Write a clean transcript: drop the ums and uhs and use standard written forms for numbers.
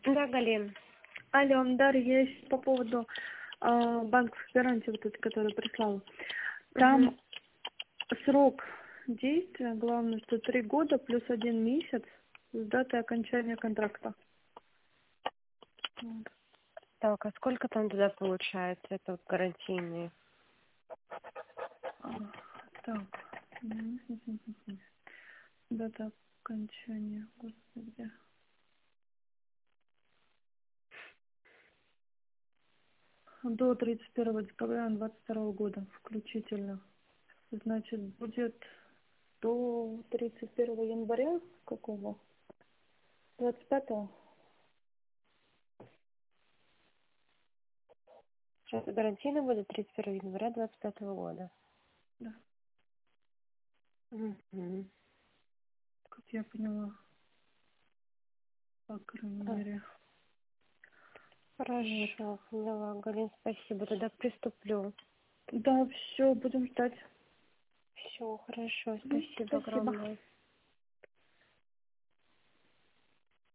Да, Галин. Алло, Дарья, я ещё по поводу банковской гарантии, вот этой, которую прислала. Там срок действия, главное, что 3 года плюс 1 месяц с даты окончания контракта. Вот. Так, а сколько там туда получается, это вот гарантийные? Так. Дата окончания, господи. До 31 декабря 2022 года включительно. Значит, будет до 31 января какого? 25-го? Сейчас гарантийно будет 31 января 25 года. Да, Угу. как я поняла, по крайней мере. Вот. Хорошо, поняла, Галин, спасибо. Тогда приступлю. Да, все, будем ждать. Все, хорошо, спасибо Спасибо. огромное.